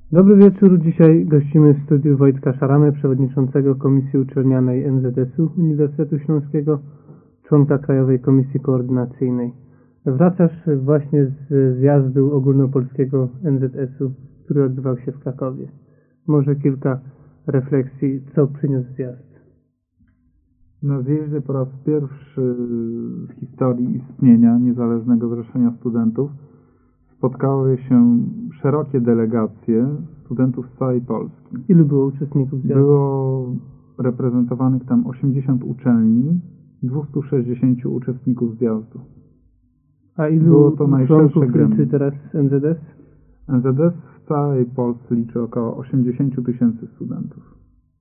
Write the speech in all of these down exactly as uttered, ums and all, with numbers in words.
Dobry wieczór. Dzisiaj gościmy w studiu Wojtka Szaramę, przewodniczącego Komisji Uczelnianej N Z S U Uniwersytetu Śląskiego, członka Krajowej Komisji Koordynacyjnej. Wracasz właśnie z zjazdu ogólnopolskiego N Z S U, który odbywał się w Krakowie. Może kilka refleksji, co przyniósł zjazd? Na zjeździe po raz pierwszy w historii istnienia Niezależnego Zrzeszenia Studentów spotkały się szerokie delegacje studentów z całej Polski. Ilu było uczestników zjazdu? Było reprezentowanych tam osiemdziesiąt uczelni, dwieście sześćdziesiąt uczestników zjazdu. A ilu było to najszersze członków liczy teraz N Z S? N Z S w całej Polsce liczy około osiemdziesiąt tysięcy studentów.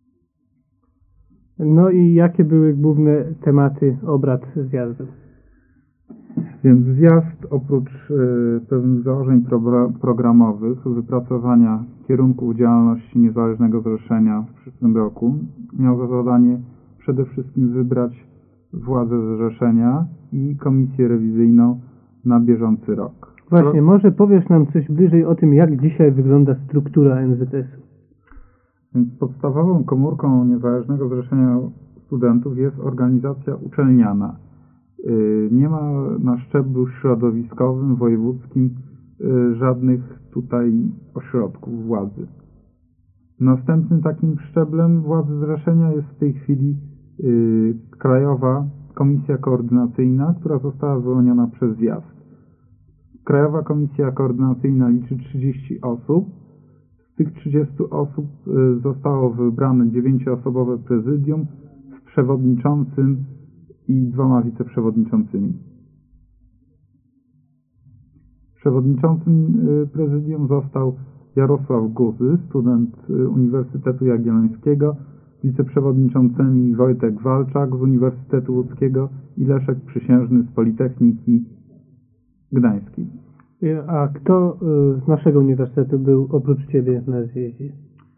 No i jakie były główne tematy obrad zjazdu? Więc zjazd oprócz y, pewnych założeń pro, programowych, wypracowania kierunków działalności Niezależnego Zrzeszenia w przyszłym roku, miał za zadanie przede wszystkim wybrać władzę zrzeszenia i komisję rewizyjną na bieżący rok. Właśnie, może powiesz nam coś bliżej o tym, jak dzisiaj wygląda struktura N Z S u? Więc podstawową komórką Niezależnego Zrzeszenia Studentów jest organizacja uczelniana. Nie ma na szczeblu środowiskowym, wojewódzkim żadnych tutaj ośrodków władzy. Następnym takim szczeblem władzy zrzeszenia jest w tej chwili Krajowa Komisja Koordynacyjna, która została wyłoniona przez zjazd. Krajowa Komisja Koordynacyjna liczy trzydzieści osób. Z tych trzydziestu osób zostało wybrane dziewięcioosobowe prezydium z przewodniczącym i dwoma wiceprzewodniczącymi. Przewodniczącym prezydium został Jarosław Guzy, student Uniwersytetu Jagiellońskiego, wiceprzewodniczącymi Wojtek Walczak z Uniwersytetu Łódzkiego i Leszek Przysiężny z Politechniki Gdańskiej. A kto z naszego uniwersytetu był oprócz Ciebie na zjeździe?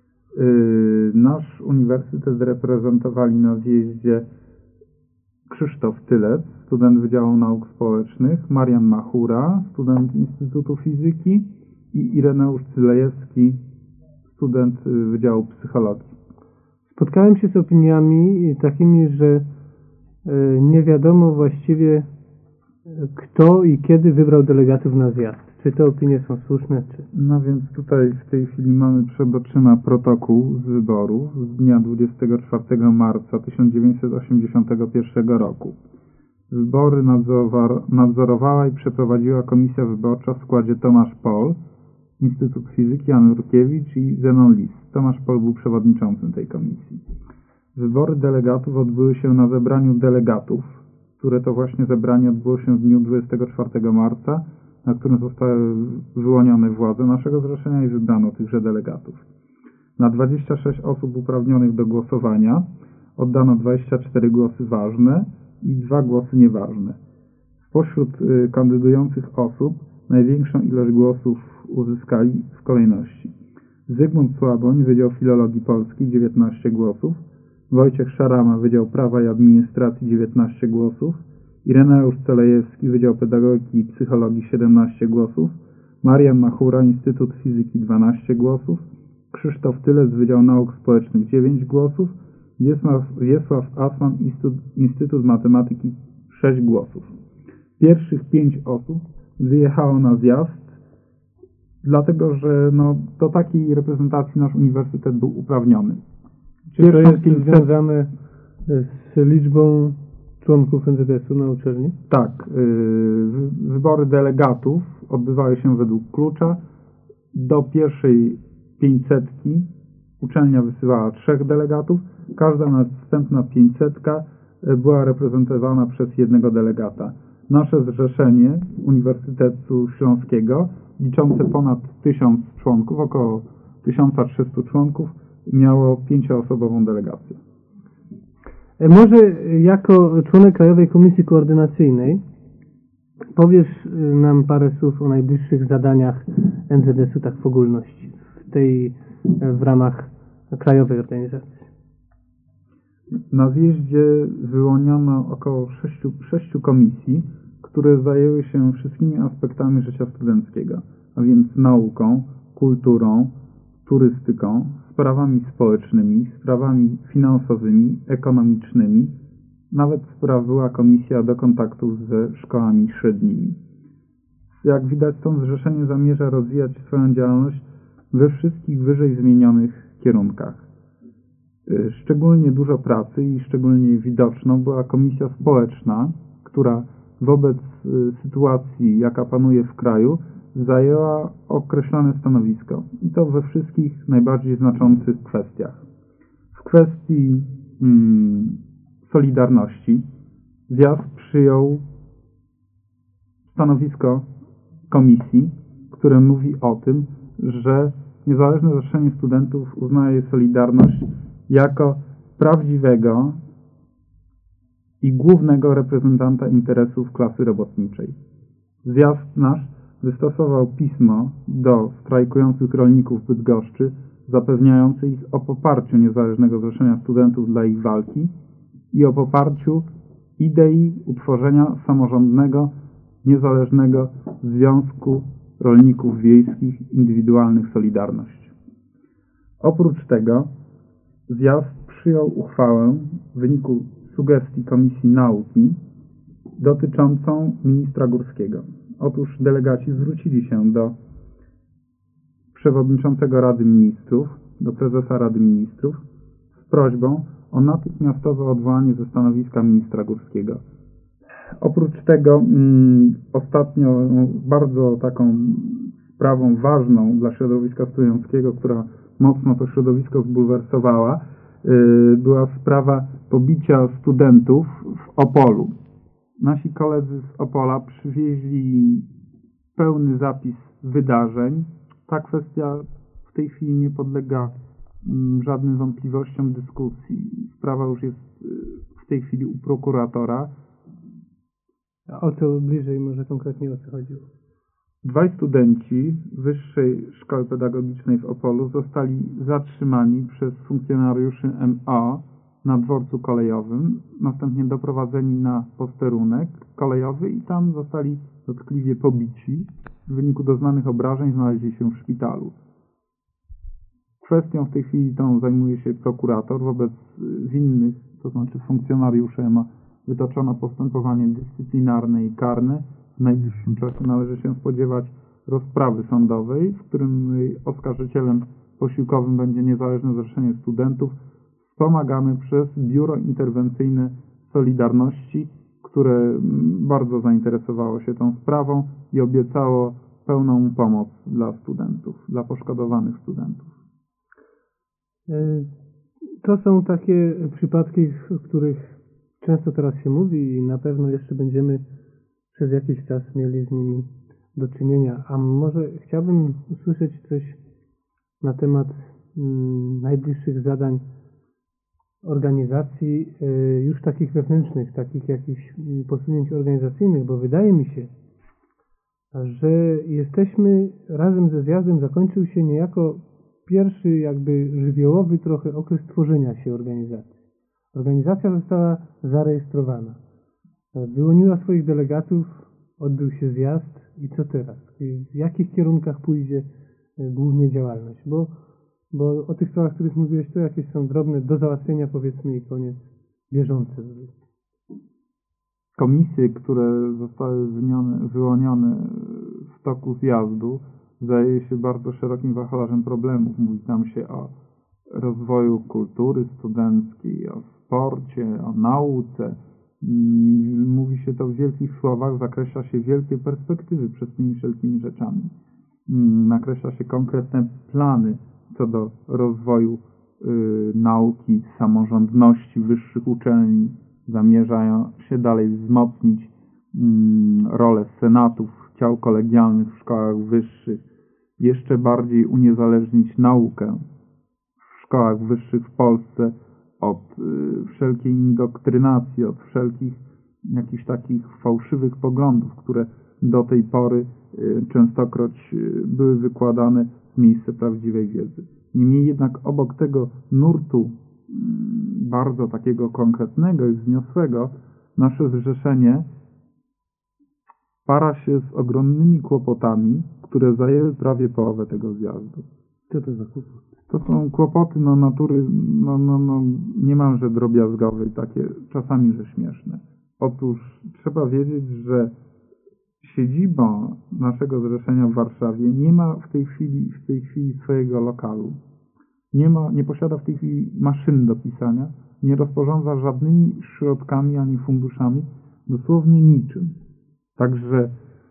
Nasz uniwersytet reprezentowali na zjeździe Krzysztof Tylec, student Wydziału Nauk Społecznych, Marian Machura, student Instytutu Fizyki i Ireneusz Cylejewski, student Wydziału Psychologii. Spotkałem się z opiniami takimi, że nie wiadomo właściwie kto i kiedy wybrał delegatów na zjazd. Czy te opinie są słuszne? Czy... No więc tutaj w tej chwili mamy przed oczyma protokół z wyborów z dnia dwudziestego czwartego marca tysiąc dziewięćset osiemdziesiątego pierwszego roku. Wybory nadzorowała i przeprowadziła komisja wyborcza w składzie Tomasz Pol, Instytut Fizyki Jan Rutkiewicz i Zenon Lis. Tomasz Pol był przewodniczącym tej komisji. Wybory delegatów odbyły się na zebraniu delegatów, które to właśnie zebranie odbyło się w dniu dwudziestego czwartego marca, na którym zostały wyłonione władze naszego zrzeszenia i wybrano tychże delegatów. Na dwadzieścia sześć osób uprawnionych do głosowania oddano dwadzieścia cztery głosy ważne i dwa głosy nieważne. Spośród y, kandydujących osób największą ilość głosów uzyskali w kolejności Zygmunt Słaboń, Wydział Filologii Polskiej, dziewiętnaście głosów, Wojciech Szarama, Wydział Prawa i Administracji, dziewiętnaście głosów, Ireneusz Celejewski, Wydział Pedagogiki i Psychologii, siedemnaście głosów, Marian Machura, Instytut Fizyki, dwanaście głosów, Krzysztof Tylec, Wydział Nauk Społecznych, dziewięć głosów, Wiesław Asman, Instytut, Instytut Matematyki, sześć głosów. Pierwszych pięć osób wyjechało na zjazd, dlatego że no, do takiej reprezentacji nasz uniwersytet był uprawniony. Czy to jest pięćset... związane z liczbą członków N Z S u na uczelni? Tak. Wybory delegatów odbywały się według klucza. Do pierwszej pięćsetki uczelnia wysyłała trzech delegatów. Każda następna pięćsetka była reprezentowana przez jednego delegata. Nasze zrzeszenie Uniwersytetu Śląskiego, liczące ponad tysiąc członków, około tysiąc trzysta członków, miało pięcioosobową delegację. Może jako członek Krajowej Komisji Koordynacyjnej powiesz nam parę słów o najbliższych zadaniach N Z S u tak w ogólności, w tej w ramach krajowej organizacji. Na zjeździe wyłoniono około sześciu, sześciu komisji, które zajęły się wszystkimi aspektami życia studenckiego, a więc nauką, kulturą, turystyką, sprawami społecznymi, sprawami finansowymi, ekonomicznymi. Nawet sprawiła komisja do kontaktów ze szkołami średnimi. Jak widać, to zrzeszenie zamierza rozwijać swoją działalność we wszystkich wyżej wymienionych kierunkach. Szczególnie dużo pracy i szczególnie widoczną była komisja społeczna, która wobec sytuacji, jaka panuje w kraju, zajęła określone stanowisko. I to we wszystkich najbardziej znaczących kwestiach. W kwestii hmm, Solidarności zjazd przyjął stanowisko komisji, które mówi o tym, że Niezależne Zrzeszenie Studentów uznaje Solidarność jako prawdziwego i głównego reprezentanta interesów klasy robotniczej. Zjazd nasz wystosował pismo do strajkujących rolników Bydgoszczy, zapewniające ich o poparciu Niezależnego Zrzeszenia Studentów dla ich walki i o poparciu idei utworzenia samorządnego, niezależnego Związku Rolników Wiejskich Indywidualnych Solidarność. Oprócz tego zjazd przyjął uchwałę w wyniku sugestii Komisji Nauki dotyczącą ministra Górskiego. Otóż delegaci zwrócili się do przewodniczącego Rady Ministrów, do prezesa Rady Ministrów z prośbą o natychmiastowe odwołanie ze stanowiska ministra Górskiego. Oprócz tego mm, ostatnio bardzo taką sprawą ważną dla środowiska studenckiego, która mocno to środowisko zbulwersowała, yy, była sprawa pobicia studentów w Opolu. Nasi koledzy z Opola przywieźli pełny zapis wydarzeń. Ta kwestia w tej chwili nie podlega mm, żadnym wątpliwościom dyskusji. Sprawa już jest yy, w tej chwili u prokuratora. A o co bliżej może konkretnie o co chodziło? Dwaj studenci Wyższej Szkoły Pedagogicznej w Opolu zostali zatrzymani przez funkcjonariuszy M O na dworcu kolejowym, następnie doprowadzeni na posterunek kolejowy i tam zostali dotkliwie pobici. W wyniku doznanych obrażeń znaleźli się w szpitalu. Kwestią w tej chwili tą zajmuje się prokurator. Wobec winnych, to znaczy funkcjonariuszy M O, wytoczono postępowanie dyscyplinarne i karne. W najbliższym czasie należy się spodziewać rozprawy sądowej, w którym oskarżycielem posiłkowym będzie Niezależne Zrzeszenie Studentów, wspomagane przez Biuro Interwencyjne Solidarności, które bardzo zainteresowało się tą sprawą i obiecało pełną pomoc dla studentów, dla poszkodowanych studentów. To są takie przypadki, o których często teraz się mówi i na pewno jeszcze będziemy przez jakiś czas mieli z nimi do czynienia. A może chciałbym usłyszeć coś na temat mm, najbliższych zadań organizacji y, już takich wewnętrznych, takich jakichś posunięć organizacyjnych, bo wydaje mi się, że jesteśmy razem ze zjazdem, zakończył się niejako pierwszy jakby żywiołowy trochę okres tworzenia się organizacji. Organizacja została zarejestrowana, wyłoniła swoich delegatów, odbył się zjazd i co teraz? W jakich kierunkach pójdzie głównie działalność? Bo, bo o tych sprawach, o których mówiłeś, to jakieś są drobne do załatwienia, powiedzmy, i koniec bieżące. Komisje, które zostały wynione, wyłonione w toku zjazdu, zajęły się bardzo szerokim wachlarzem problemów. Mówi tam się o rozwoju kultury studenckiej, o sporcie, o nauce. Mówi się to w wielkich słowach, zakreśla się wielkie perspektywy przed tymi wszelkimi rzeczami. Nakreśla się konkretne plany co do rozwoju y, nauki, samorządności wyższych uczelni. Zamierzają się dalej wzmocnić y, rolę senatów, ciał kolegialnych w szkołach wyższych, jeszcze bardziej uniezależnić naukę w szkołach wyższych w Polsce od y, wszelkiej indoktrynacji, od wszelkich jakichś takich fałszywych poglądów, które do tej pory y, częstokroć y, były wykładane w miejsce prawdziwej wiedzy. Niemniej jednak obok tego nurtu y, bardzo takiego konkretnego i wzniosłego, nasze zrzeszenie para się z ogromnymi kłopotami, które zajęły prawie połowę tego zjazdu. Co to za kłopot? To są kłopoty no, natury no, no, no, niemalże drobiazgowej, takie czasami, że śmieszne. Otóż trzeba wiedzieć, że siedziba naszego zrzeszenia w Warszawie nie ma w tej chwili, w tej chwili swojego lokalu. Nie ma, nie posiada w tej chwili maszyn do pisania, nie rozporządza żadnymi środkami ani funduszami, dosłownie niczym. Także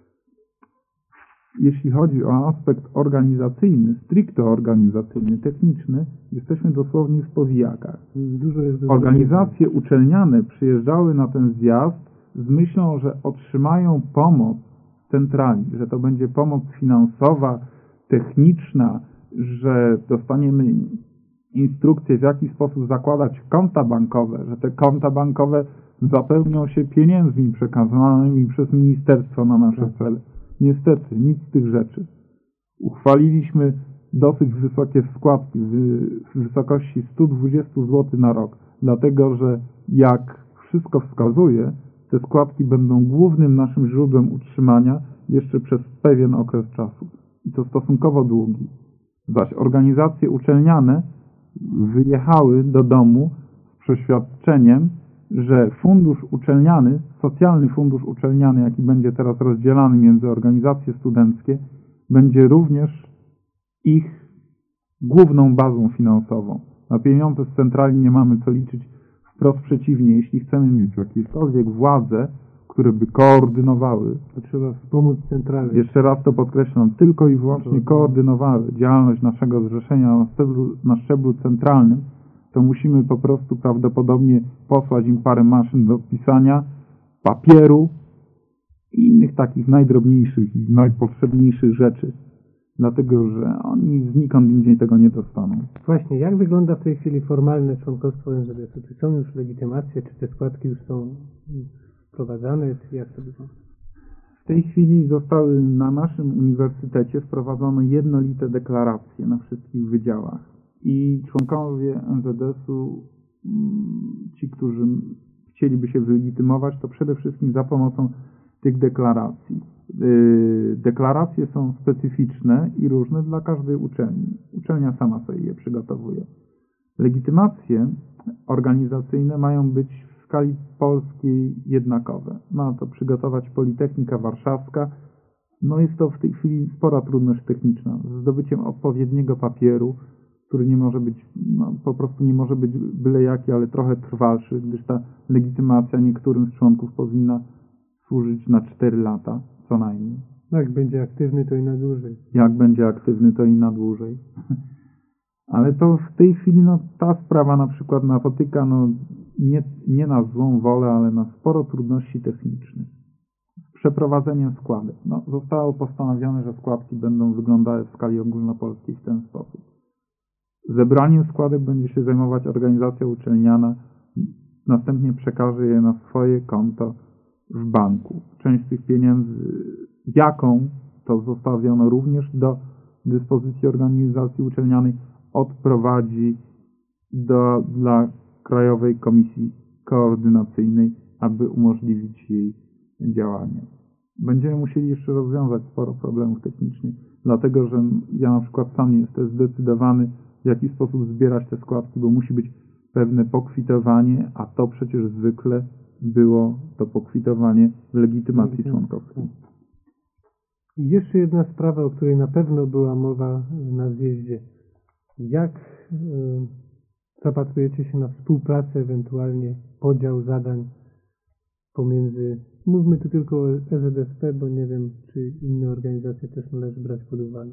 jeśli chodzi o aspekt organizacyjny, stricte organizacyjny, techniczny, jesteśmy dosłownie w powijakach. Dużo jest do Organizacje uczelniane przyjeżdżały na ten zjazd z myślą, że otrzymają pomoc z centrali, że to będzie pomoc finansowa, techniczna, że dostaniemy instrukcje, w jaki sposób zakładać konta bankowe, że te konta bankowe zapełnią się pieniędzmi przekazanymi przez ministerstwo na nasze cele. Niestety, nic z tych rzeczy. Uchwaliliśmy dosyć wysokie składki w wysokości sto dwadzieścia złotych na rok, dlatego że jak wszystko wskazuje, te składki będą głównym naszym źródłem utrzymania jeszcze przez pewien okres czasu. I to stosunkowo długi. Zaś organizacje uczelniane wyjechały do domu z przeświadczeniem, że fundusz uczelniany, socjalny fundusz uczelniany, jaki będzie teraz rozdzielany między organizacje studenckie, będzie również ich główną bazą finansową. Na pieniądze z centrali nie mamy co liczyć, wprost przeciwnie. Jeśli chcemy mieć jakiekolwiek władze, które by koordynowały, to trzeba wspomóc centralnie. Jeszcze raz to podkreślam, tylko i wyłącznie koordynowały działalność naszego zrzeszenia na szczeblu, na szczeblu centralnym, to musimy po prostu prawdopodobnie posłać im parę maszyn do pisania, papieru i innych takich najdrobniejszych i najpotrzebniejszych rzeczy. Dlatego, że oni znikąd indziej tego nie dostaną. Właśnie, jak wygląda w tej chwili formalne członkostwo N Z S-u? Czy są już legitymacje, czy te składki już są wprowadzane, czy jak to wygląda? W tej chwili zostały na naszym uniwersytecie wprowadzone jednolite deklaracje na wszystkich wydziałach. I członkowie N Z S-u, ci, którzy chcieliby się wylegitymować, to przede wszystkim za pomocą tych deklaracji. Deklaracje są specyficzne i różne dla każdej uczelni. Uczelnia sama sobie je przygotowuje. Legitymacje organizacyjne mają być w skali polskiej jednakowe. Ma to przygotować Politechnika Warszawska. No jest to w tej chwili spora trudność techniczna. Z zdobyciem odpowiedniego papieru, który nie może być, no, po prostu nie może być byle jaki, ale trochę trwalszy, gdyż ta legitymacja niektórym z członków powinna służyć na cztery lata co najmniej. No jak będzie aktywny, to i na dłużej. Jak będzie aktywny, to i na dłużej. Ale to w tej chwili no, ta sprawa na przykład napotyka no, nie, nie na złą wolę, ale na sporo trudności technicznych. Z przeprowadzeniem składek. No, zostało postanowione, że składki będą wyglądały w skali ogólnopolskiej w ten sposób. Zebraniem składek będzie się zajmować organizacja uczelniana, następnie przekaże je na swoje konto w banku. Część z tych pieniędzy, jaką to zostawiono również do dyspozycji organizacji uczelnianej, odprowadzi do, dla Krajowej Komisji Koordynacyjnej, aby umożliwić jej działanie. Będziemy musieli jeszcze rozwiązać sporo problemów technicznych, dlatego że ja na przykład sam nie jestem zdecydowany, w jaki sposób zbierać te składki, bo musi być pewne pokwitowanie, a to przecież zwykle było to pokwitowanie w legitymacji członkowskiej. I jeszcze jedna sprawa, o której na pewno była mowa na zjeździe. Jak y, zapatrujecie się na współpracę, ewentualnie podział zadań pomiędzy, mówmy tu tylko o E Z S P, bo nie wiem, czy inne organizacje też należy brać pod uwagę.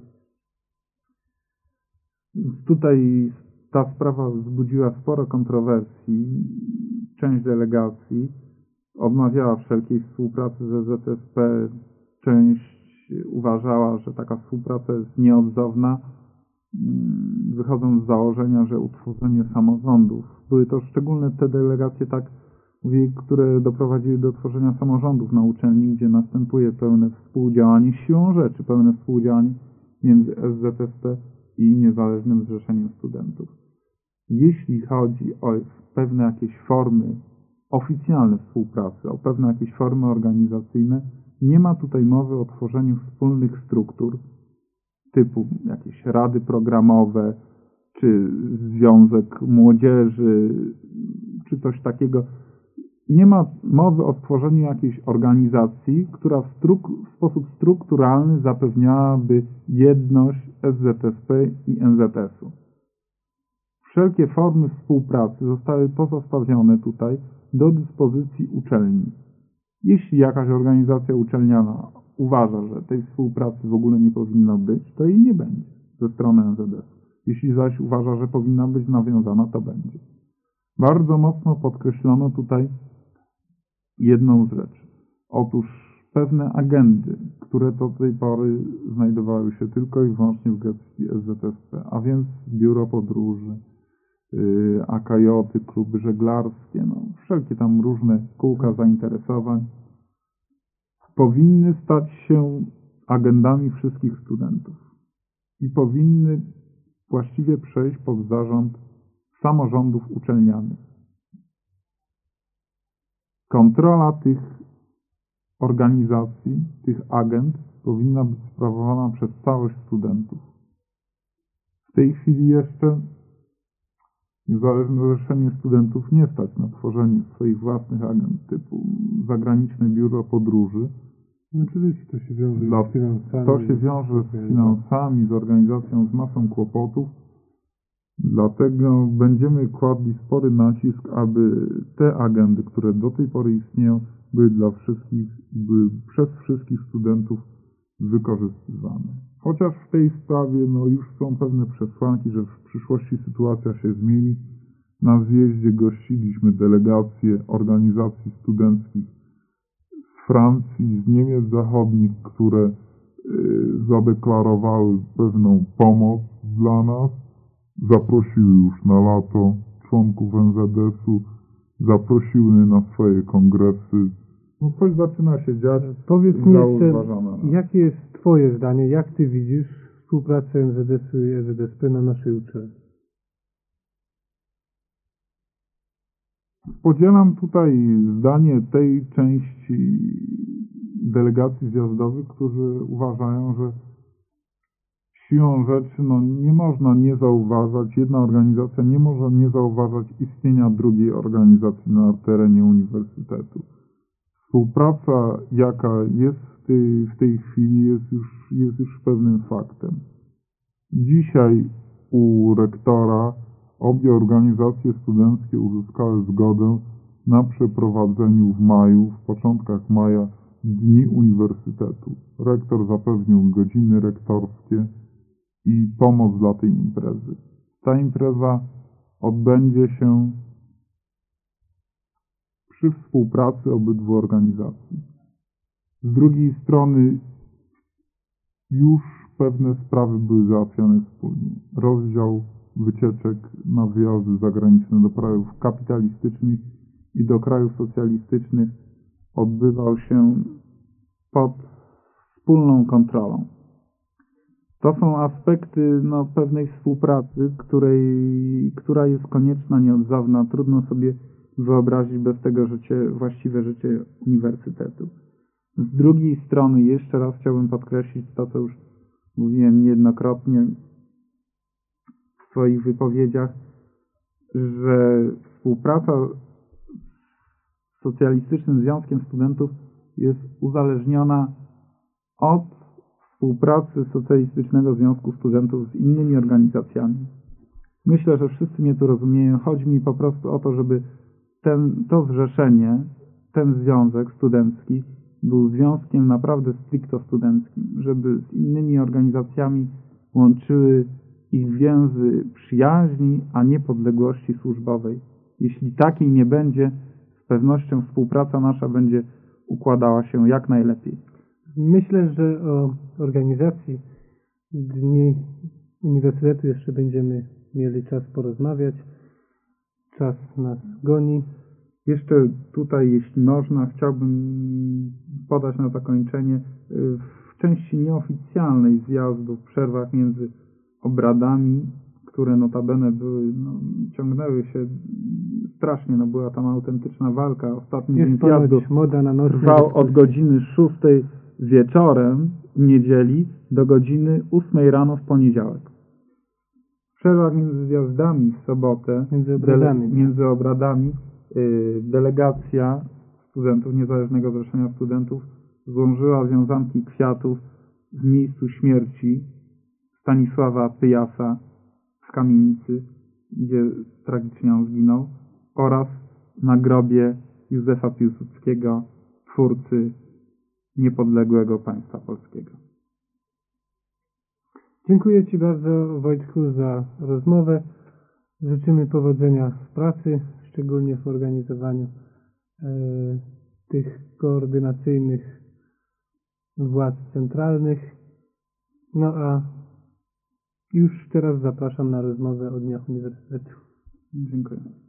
Tutaj ta sprawa wzbudziła sporo kontrowersji. Część delegacji odmawiała wszelkiej współpracy z E Z S P. Część uważała, że taka współpraca jest nieodzowna, wychodząc z założenia, że utworzenie samorządów. Były to szczególne te delegacje, tak mówię, które doprowadziły do tworzenia samorządów na uczelni, gdzie następuje pełne współdziałanie siłą rzeczy, pełne współdziałanie między S Z S P i Niezależnym Zrzeszeniem Studentów. Jeśli chodzi o pewne jakieś formy oficjalne współpracy, o pewne jakieś formy organizacyjne, nie ma tutaj mowy o tworzeniu wspólnych struktur typu jakieś rady programowe, czy Związek Młodzieży, czy coś takiego. Nie ma mowy o stworzeniu jakiejś organizacji, która w, struk- w sposób strukturalny zapewniałaby jedność S Z S P i N Z S-u. Wszelkie formy współpracy zostały pozostawione tutaj do dyspozycji uczelni. Jeśli jakaś organizacja uczelniana uważa, że tej współpracy w ogóle nie powinno być, to jej nie będzie ze strony N Z S-u. Jeśli zaś uważa, że powinna być nawiązana, to będzie. Bardzo mocno podkreślono tutaj jedną rzecz. Otóż pewne agendy, które do tej pory znajdowały się tylko i wyłącznie w gestii S Z S P, a więc biuro podróży, yy, A K J-y, kluby żeglarskie, no, wszelkie tam różne kółka zainteresowań, powinny stać się agendami wszystkich studentów i powinny właściwie przejść pod zarząd samorządów uczelnianych. Kontrola tych organizacji, tych agend powinna być sprawowana przez całość studentów. W tej chwili jeszcze Niezależne Zrzeszenie Studentów nie stać na tworzenie swoich własnych agent typu zagraniczne biuro podróży. Oczywiście to się wiąże Dla, z finansami. To się wiąże z finansami, z organizacją, z masą kłopotów. Dlatego będziemy kładli spory nacisk, aby te agendy, które do tej pory istnieją, były dla wszystkich, były przez wszystkich studentów wykorzystywane. Chociaż w tej sprawie no, już są pewne przesłanki, że w przyszłości sytuacja się zmieni. Na zjeździe gościliśmy delegacje organizacji studenckich z Francji, z Niemiec Zachodnich, które y, zadeklarowały pewną pomoc dla nas. Zaprosiły już na lato członków N Z S-u, zaprosiły na swoje kongresy. No coś zaczyna się dziać. Powiedz mi jeszcze, uważane. jakie jest Twoje zdanie, jak Ty widzisz współpracę N Z S-u i S Z S P na naszej uczelni? Podzielam tutaj zdanie tej części delegacji zjazdowych, którzy uważają, że siłą rzeczy no, nie można nie zauważać, jedna organizacja nie może nie zauważać istnienia drugiej organizacji na terenie uniwersytetu. Współpraca, jaka jest w tej, w tej chwili, jest już, jest już pewnym faktem. Dzisiaj u rektora obie organizacje studenckie uzyskały zgodę na przeprowadzeniu w maju, w początkach maja, Dni Uniwersytetu. Rektor zapewnił godziny rektorskie i pomoc dla tej imprezy. Ta impreza odbędzie się przy współpracy obydwu organizacji. Z drugiej strony już pewne sprawy były załatwione wspólnie. Rozdział wycieczek na wyjazdy zagraniczne do krajów kapitalistycznych i do krajów socjalistycznych odbywał się pod wspólną kontrolą. To są aspekty no, pewnej współpracy, której, która jest konieczna nie od dawna. Trudno sobie wyobrazić bez tego życie, właściwe życie uniwersytetu. Z drugiej strony, jeszcze raz chciałbym podkreślić to, co już mówiłem niejednokrotnie w swoich wypowiedziach, że współpraca z Socjalistycznym Związkiem Studentów jest uzależniona od współpracy Socjalistycznego Związku Studentów z innymi organizacjami. Myślę, że wszyscy mnie tu rozumieją. Chodzi mi po prostu o to, żeby ten, to zrzeszenie, ten związek studencki był związkiem naprawdę stricto studenckim, żeby z innymi organizacjami łączyły ich więzy przyjaźni, a nie podległości służbowej. Jeśli takiej nie będzie, z pewnością współpraca nasza będzie układała się jak najlepiej. Myślę, że o organizacji Dni Uniwersytetu jeszcze będziemy mieli czas porozmawiać. Czas nas goni. Jeszcze tutaj, jeśli można, chciałbym podać na zakończenie w części nieoficjalnej zjazdu, w przerwach między obradami, które notabene były, no, ciągnęły się strasznie, no była tam autentyczna walka. Ostatni dzień zjazdu moda na trwał od godziny szóstej wieczorem niedzieli do godziny ósmej rano w poniedziałek. W przerwach między zjazdami w sobotę, Między obradami. dele, między obradami yy, delegacja studentów Niezależnego Zrzeszenia Studentów złożyła wiązanki kwiatów w miejscu śmierci Stanisława Pyjasa w kamienicy, gdzie tragicznie on zginął, oraz na grobie Józefa Piłsudskiego, twórcy niepodległego państwa polskiego. Dziękuję Ci bardzo, Wojtku, za rozmowę. Życzymy powodzenia w pracy, szczególnie w organizowaniu e, tych koordynacyjnych władz centralnych. No a już teraz zapraszam na rozmowę o Dniach Uniwersytetu. Dziękuję.